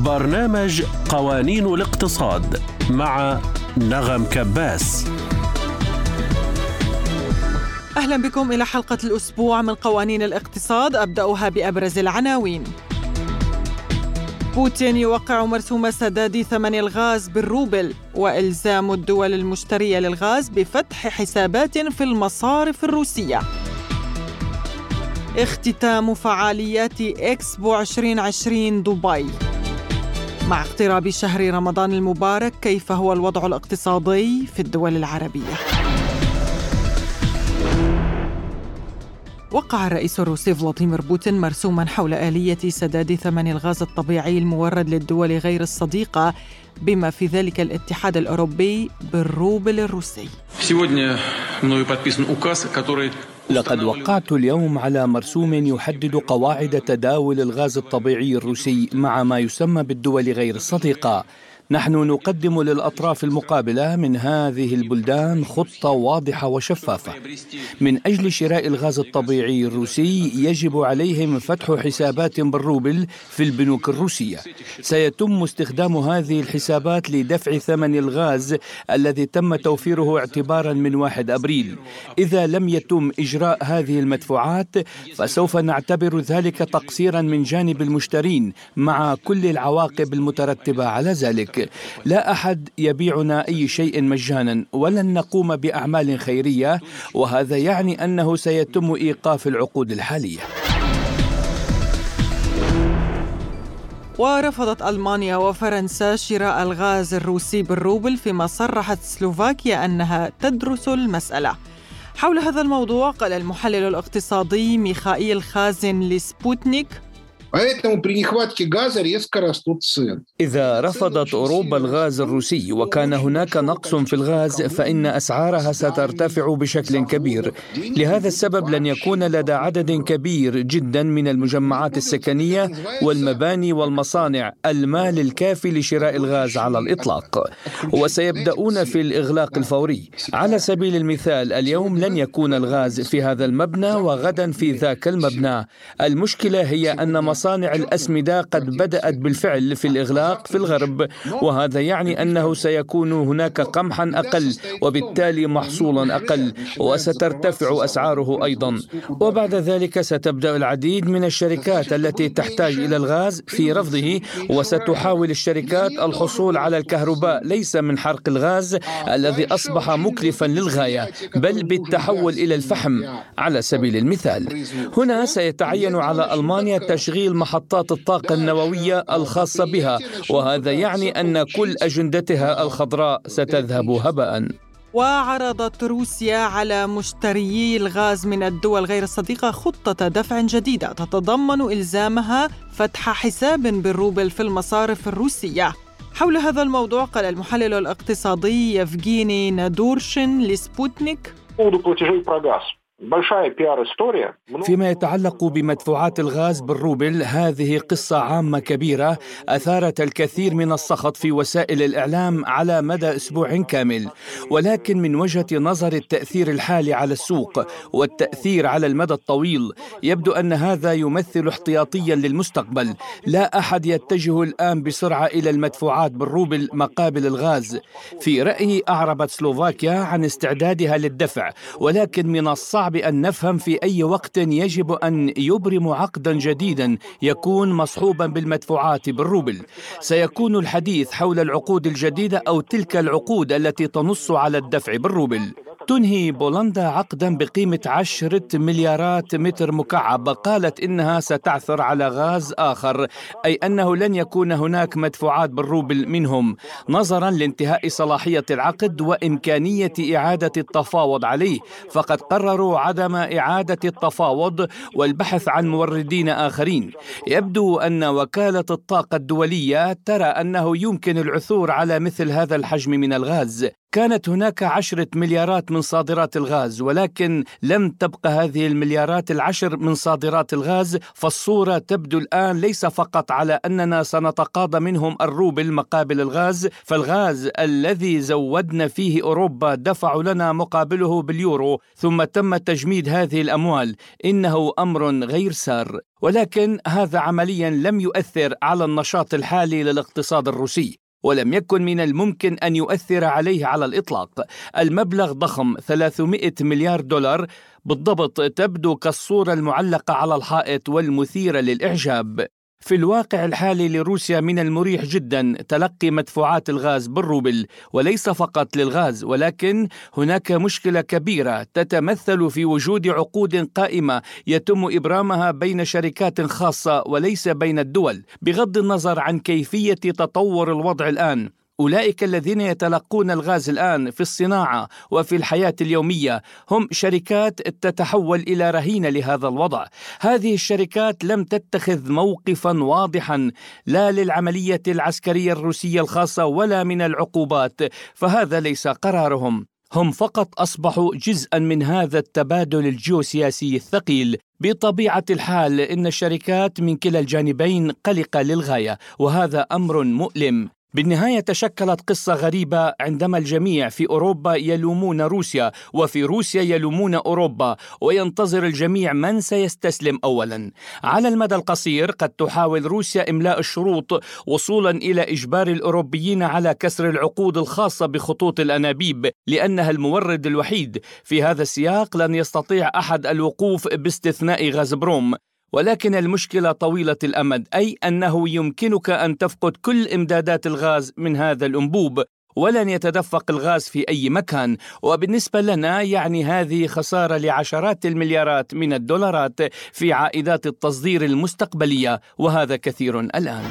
برنامج قوانين الاقتصاد مع نغم كباس. أهلا بكم إلى حلقة الأسبوع من قوانين الاقتصاد، أبدأها بأبرز العناوين. بوتين يوقع مرسوم سداد ثمن الغاز بالروبل، وإلزام الدول المشترية للغاز بفتح حسابات في المصارف الروسية. اختتام فعاليات إكسبو 2020 دبي. مع اقتراب شهر رمضان المبارك، كيف هو الوضع الاقتصادي في الدول العربية؟ وقع الرئيس الروسي فلاديمير بوتين مرسوما حول آلية سداد ثمن الغاز الطبيعي المورد للدول غير الصديقة بما في ذلك الاتحاد الأوروبي بالروبل الروسي. لقد وقعت اليوم على مرسوم يحدد قواعد تداول الغاز الطبيعي الروسي مع ما يسمى بالدول غير الصديقة. نحن نقدم للأطراف المقابلة من هذه البلدان خطة واضحة وشفافة. من أجل شراء الغاز الطبيعي الروسي يجب عليهم فتح حسابات بالروبل في البنوك الروسية. سيتم استخدام هذه الحسابات لدفع ثمن الغاز الذي تم توفيره اعتبارا من 1 أبريل. إذا لم يتم إجراء هذه المدفوعات فسوف نعتبر ذلك تقصيرا من جانب المشترين مع كل العواقب المترتبة على ذلك. لا أحد يبيعنا أي شيء مجانا، ولن نقوم بأعمال خيرية، وهذا يعني أنه سيتم إيقاف العقود الحالية. ورفضت ألمانيا وفرنسا شراء الغاز الروسي بالروبل، فيما صرحت سلوفاكيا أنها تدرس المسألة. حول هذا الموضوع قال المحلل الاقتصادي ميخائيل خازن لسبوتنيك: إذا رفضت أوروبا الغاز الروسي وكان هناك نقص في الغاز فإن أسعارها سترتفع بشكل كبير. لهذا السبب لن يكون لدى عدد كبير جدا من المجمعات السكنية والمباني والمصانع المال الكافي لشراء الغاز على الإطلاق، وسيبدأون في الإغلاق الفوري. على سبيل المثال، اليوم لن يكون الغاز في هذا المبنى وغدا في ذاك المبنى. المشكلة هي أن مصانع الأسمدة قد بدأت بالفعل في الإغلاق في الغرب، وهذا يعني أنه سيكون هناك قمحا أقل وبالتالي محصولا أقل، وسترتفع أسعاره أيضا. وبعد ذلك ستبدأ العديد من الشركات التي تحتاج إلى الغاز في رفضه، وستحاول الشركات الحصول على الكهرباء ليس من حرق الغاز الذي أصبح مكلفا للغاية، بل بالتحول إلى الفحم على سبيل المثال. هنا سيتعين على ألمانيا تشغيل محطات الطاقة النووية الخاصة بها، وهذا يعني أن كل أجندتها الخضراء ستذهب هباء. وعرضت روسيا على مشتريي الغاز من الدول غير الصديقة خطة دفع جديدة تتضمن إلزامها فتح حساب بالروبل في المصارف الروسية. حول هذا الموضوع قال المحلل الاقتصادي يفغيني نادورشين لسبوتنيك: فيما يتعلق بمدفوعات الغاز بالروبل، هذه قصة عامة كبيرة أثارت الكثير من السخط في وسائل الإعلام على مدى أسبوع كامل، ولكن من وجهة نظر التأثير الحالي على السوق والتأثير على المدى الطويل يبدو أن هذا يمثل احتياطيا للمستقبل. لا أحد يتجه الآن بسرعة إلى المدفوعات بالروبل مقابل الغاز. في رأيي أعربت سلوفاكيا عن استعدادها للدفع، ولكن من الصعب أن نفهم في أي وقت يجب أن يبرم عقدا جديدا يكون مصحوبا بالمدفوعات بالروبل. سيكون الحديث حول العقود الجديدة أو تلك العقود التي تنص على الدفع بالروبل. تنهي بولندا عقدا بقيمة 10 مليارات متر مكعب، قالت إنها ستعثر على غاز آخر، أي أنه لن يكون هناك مدفوعات بالروبل منهم نظرا لانتهاء صلاحية العقد وإمكانية إعادة التفاوض عليه. فقد قرروا عدم إعادة التفاوض والبحث عن موردين آخرين. يبدو أن وكالة الطاقة الدولية ترى أنه يمكن العثور على مثل هذا الحجم من الغاز. كانت هناك 10 مليارات من صادرات الغاز، ولكن لم تبقى هذه المليارات 10 من صادرات الغاز، فالصورة تبدو الآن ليس فقط على أننا سنتقاضى منهم الروبل مقابل الغاز، فالغاز الذي زودنا فيه أوروبا دفعوا لنا مقابله باليورو، ثم تم تجميد هذه الأموال. إنه أمر غير سار، ولكن هذا عمليا لم يؤثر على النشاط الحالي للاقتصاد الروسي، ولم يكن من الممكن أن يؤثر عليه على الإطلاق. المبلغ ضخم 300 مليار دولار بالضبط، تبدو كالصورة المعلقة على الحائط والمثيرة للإعجاب. في الواقع الحالي لروسيا من المريح جدا تلقي مدفوعات الغاز بالروبل، وليس فقط للغاز، ولكن هناك مشكلة كبيرة تتمثل في وجود عقود قائمة يتم إبرامها بين شركات خاصة وليس بين الدول، بغض النظر عن كيفية تطور الوضع الآن. أولئك الذين يتلقون الغاز الآن في الصناعة وفي الحياة اليومية هم شركات تتحول إلى رهينة لهذا الوضع. هذه الشركات لم تتخذ موقفا واضحا لا للعملية العسكرية الروسية الخاصة ولا من العقوبات، فهذا ليس قرارهم. هم فقط أصبحوا جزءا من هذا التبادل الجيوسياسي الثقيل. بطبيعة الحال إن الشركات من كلا الجانبين قلقة للغاية، وهذا أمر مؤلم. بالنهاية تشكلت قصة غريبة عندما الجميع في أوروبا يلومون روسيا، وفي روسيا يلومون أوروبا، وينتظر الجميع من سيستسلم أولا. على المدى القصير قد تحاول روسيا إملاء الشروط وصولا إلى إجبار الأوروبيين على كسر العقود الخاصة بخطوط الأنابيب، لأنها المورد الوحيد. في هذا السياق لن يستطيع أحد الوقوف باستثناء غازبروم، ولكن المشكلة طويلة الأمد، أي أنه يمكنك أن تفقد كل إمدادات الغاز من هذا الأنبوب، ولن يتدفق الغاز في أي مكان. وبالنسبة لنا يعني هذه خسارة لعشرات المليارات من الدولارات في عائدات التصدير المستقبلية، وهذا كثير الآن.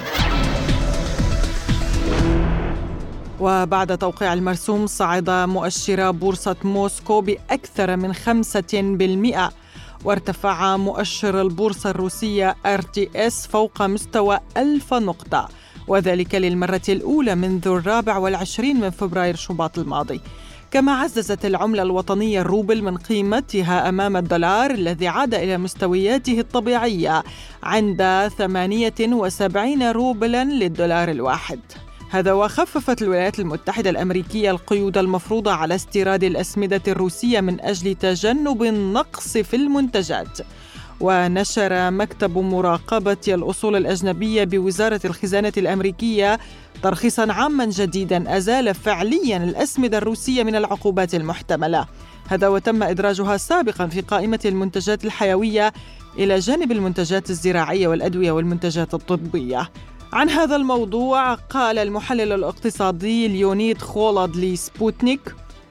وبعد توقيع المرسوم صعد مؤشر بورصة موسكو بأكثر من 5%، وارتفع مؤشر البورصة الروسية RTS فوق مستوى 1000 نقطة، وذلك للمرة الأولى منذ 24 من فبراير شباط الماضي. كما عززت العملة الوطنية الروبل من قيمتها أمام الدولار الذي عاد إلى مستوياته الطبيعية عند 78 روبلا للدولار الواحد. هذا وخففت الولايات المتحدة الأمريكية القيود المفروضة على استيراد الأسمدة الروسية من أجل تجنب النقص في المنتجات. ونشر مكتب مراقبة الأصول الأجنبية بوزارة الخزانة الأمريكية ترخيصاً عاماً جديداً أزال فعلياً الأسمدة الروسية من العقوبات المحتملة. هذا وتم إدراجها سابقاً في قائمة المنتجات الحيوية إلى جانب المنتجات الزراعية والأدوية والمنتجات الطبية. عن هذا الموضوع قال المحلل الاقتصادي ليونيد خولاد لسبوتنيك: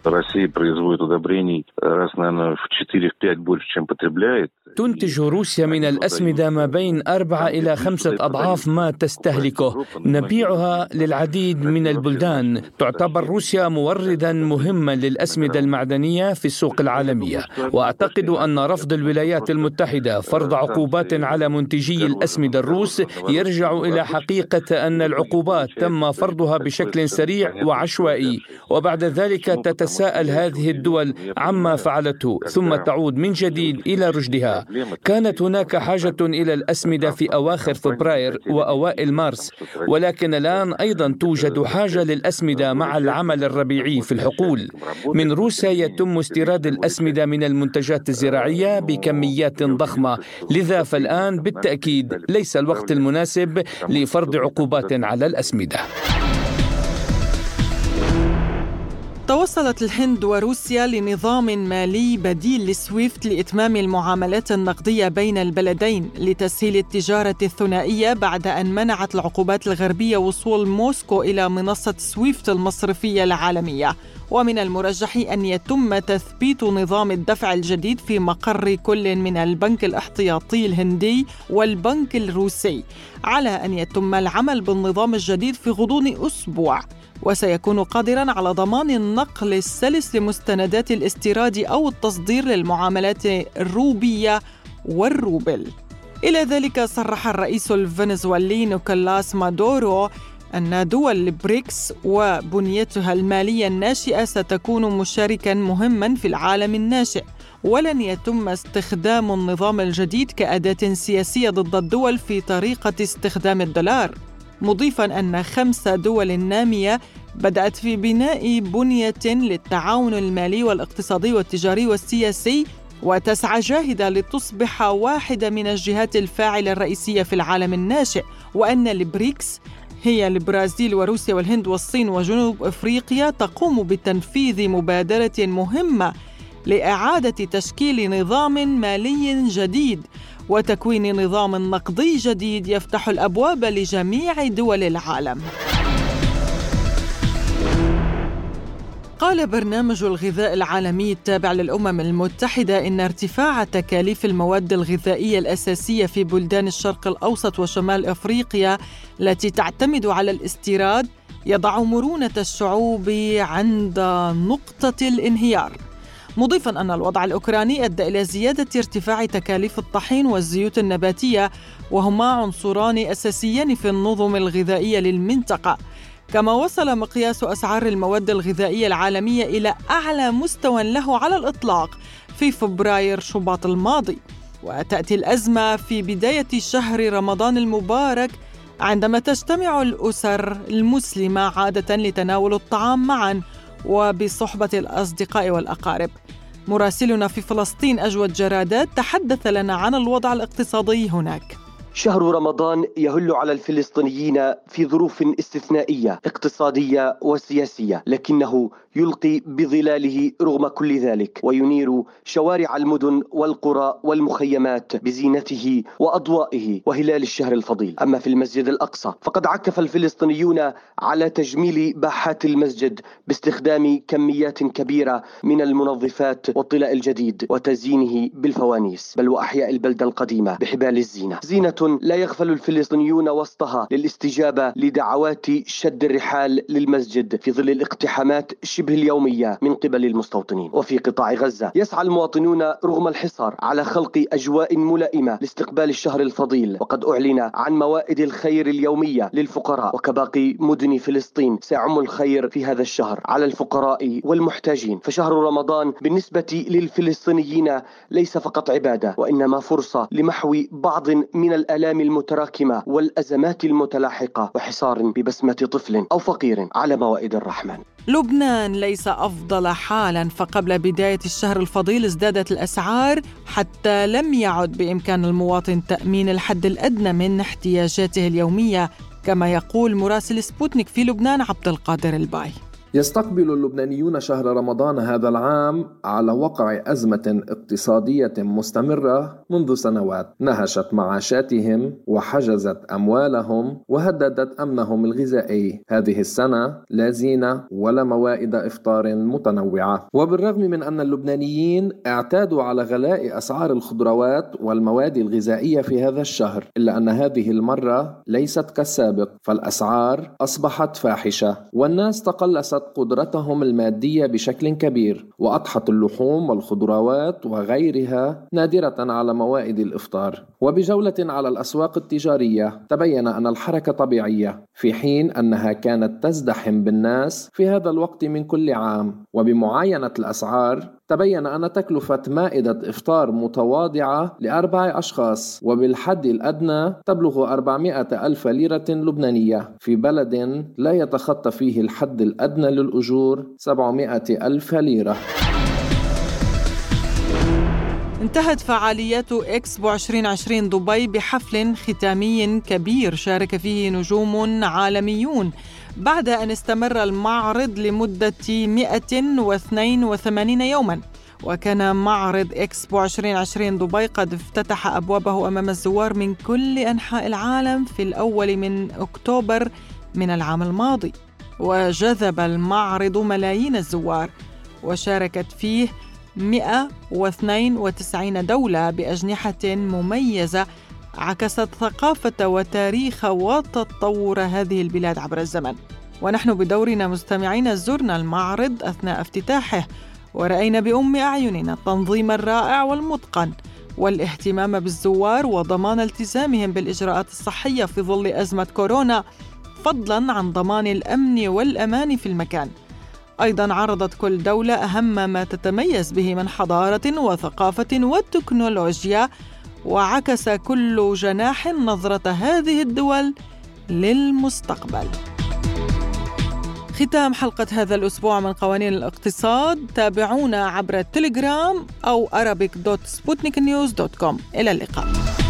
تنتج روسيا من الأسمدة ما بين 4 إلى 5 أضعاف ما تستهلكه، نبيعها للعديد من البلدان. تعتبر روسيا موردا مهما للأسمدة المعدنية في السوق العالمية، وأعتقد أن رفض الولايات المتحدة فرض عقوبات على منتجي الأسمدة الروس يرجع إلى حقيقة أن العقوبات تم فرضها بشكل سريع وعشوائي، وبعد ذلك تتساءل هذه الدول عما فعلته ثم تعود من جديد إلى رشدها. كانت هناك حاجة إلى الأسمدة في أواخر فبراير وأوائل مارس، ولكن الآن أيضا توجد حاجة للأسمدة مع العمل الربيعي في الحقول. من روسيا يتم استيراد الأسمدة من المنتجات الزراعية بكميات ضخمة، لذا فالآن بالتأكيد ليس الوقت المناسب لفرض عقوبات على الأسمدة. توصلت الهند وروسيا لنظام مالي بديل لسويفت لإتمام المعاملات النقدية بين البلدين لتسهيل التجارة الثنائية، بعد أن منعت العقوبات الغربية وصول موسكو إلى منصة سويفت المصرفية العالمية. ومن المرجح أن يتم تثبيت نظام الدفع الجديد في مقر كل من البنك الاحتياطي الهندي والبنك الروسي، على أن يتم العمل بالنظام الجديد في غضون أسبوع، وسيكون قادراً على ضمان النقل السلس لمستندات الاستيراد أو التصدير للمعاملات الروبية والروبل. إلى ذلك صرح الرئيس الفنزويلي نيكولاس مادورو أن دول البريكس وبنيتها المالية الناشئة ستكون مشاركاً مهماً في العالم الناشئ، ولن يتم استخدام النظام الجديد كأداة سياسية ضد الدول في طريقة استخدام الدولار، مضيفاً أن 5 دول نامية بدأت في بناء بنية للتعاون المالي والاقتصادي والتجاري والسياسي، وتسعى جاهدة لتصبح واحدة من الجهات الفاعلة الرئيسية في العالم الناشئ، وأن البريكس هي البرازيل وروسيا والهند والصين وجنوب أفريقيا تقوم بتنفيذ مبادرة مهمة لإعادة تشكيل نظام مالي جديد وتكوين نظام نقدي جديد يفتح الأبواب لجميع دول العالم. قال برنامج الغذاء العالمي التابع للأمم المتحدة إن ارتفاع تكاليف المواد الغذائية الأساسية في بلدان الشرق الأوسط وشمال أفريقيا التي تعتمد على الاستيراد يضع مرونة الشعوب عند نقطة الانهيار، مضيفاً أن الوضع الأوكراني أدى إلى زيادة ارتفاع تكاليف الطحين والزيوت النباتية، وهما عنصران أساسيان في النظم الغذائية للمنطقة. كما وصل مقياس أسعار المواد الغذائية العالمية إلى أعلى مستوى له على الإطلاق في فبراير شباط الماضي، وتأتي الأزمة في بداية شهر رمضان المبارك عندما تجتمع الأسر المسلمة عادة لتناول الطعام معاً وبصحبة الأصدقاء والأقارب. مراسلنا في فلسطين أجود جرادات تحدث لنا عن الوضع الاقتصادي هناك. شهر رمضان يهل على الفلسطينيين في ظروف استثنائية اقتصادية وسياسية، لكنه يلقي بظلاله رغم كل ذلك، وينير شوارع المدن والقرى والمخيمات بزينته وأضوائه وهلال الشهر الفضيل. أما في المسجد الأقصى فقد عكف الفلسطينيون على تجميل باحات المسجد باستخدام كميات كبيرة من المنظفات والطلاء الجديد وتزيينه بالفوانيس، بل وأحياء البلدة القديمة بحبال الزينة، زينة لا يغفل الفلسطينيون وسطها للاستجابة لدعوات شد الرحال للمسجد في ظل الاقتحامات شبه اليومية من قبل المستوطنين. وفي قطاع غزة يسعى المواطنون رغم الحصار على خلق أجواء ملائمة لاستقبال الشهر الفضيل، وقد أعلن عن موائد الخير اليومية للفقراء، وكباقي مدن فلسطين سيعم الخير في هذا الشهر على الفقراء والمحتاجين. فشهر رمضان بالنسبة للفلسطينيين ليس فقط عبادة، وإنما فرصة لمحو بعض من الآلام المتراكمة والأزمات المتلاحقة، وحصار ببسمة طفل أو فقير على موائد الرحمن. لبنان ليس أفضل حالاً، فقبل بداية الشهر الفضيل ازدادت الأسعار حتى لم يعد بإمكان المواطن تأمين الحد الأدنى من احتياجاته اليومية، كما يقول مراسل سبوتنيك في لبنان عبد القادر الباي. يستقبل اللبنانيون شهر رمضان هذا العام على وقع أزمة اقتصادية مستمرة منذ سنوات نهشت معاشاتهم وحجزت أموالهم وهددت أمنهم الغذائي. هذه السنة لا زينة ولا موائد إفطار متنوعة، وبالرغم من أن اللبنانيين اعتادوا على غلاء أسعار الخضروات والمواد الغذائية في هذا الشهر، إلا أن هذه المرة ليست كالسابق، فالأسعار أصبحت فاحشة والناس تقلصت قدرتهم المادية بشكل كبير، وأضحت اللحوم والخضروات وغيرها نادرة على موائد الإفطار. وبجولة على الأسواق التجارية تبين أن الحركة طبيعية، في حين أنها كانت تزدحم بالناس في هذا الوقت من كل عام. وبمعاينة الأسعار تبين أن تكلفة مائدة إفطار متواضعة ل4 أشخاص وبالحد الأدنى تبلغ 400,000 ليرة لبنانية، في بلد لا يتخطى فيه الحد الأدنى للأجور 700,000 ليرة. انتهت فعاليات إكسبو 2020 دبي بحفل ختامي كبير شارك فيه نجوم عالميون، بعد أن استمر المعرض لمدة 182 يوماً. وكان معرض إكسبو 2020 دبي قد افتتح أبوابه أمام الزوار من كل أنحاء العالم في الأول من أكتوبر من العام الماضي، وجذب المعرض ملايين الزوار، وشاركت فيه 192 دولة بأجنحة مميزة عكست ثقافة وتاريخ وتطور هذه البلاد عبر الزمن. ونحن بدورنا مستمعين زرنا المعرض أثناء افتتاحه، ورأينا بأم أعيننا التنظيم الرائع والمتقن والاهتمام بالزوار وضمان التزامهم بالإجراءات الصحية في ظل أزمة كورونا. فضلاً عن ضمان الأمن والأمان في المكان. أيضاً عرضت كل دولة أهم ما تتميز به من حضارة وثقافة وتكنولوجيا، وعكس كل جناح نظرة هذه الدول للمستقبل. ختام حلقة هذا الأسبوع من قوانين الاقتصاد. تابعونا عبر التليجرام أو arabic.sputniknews.com. إلى اللقاء.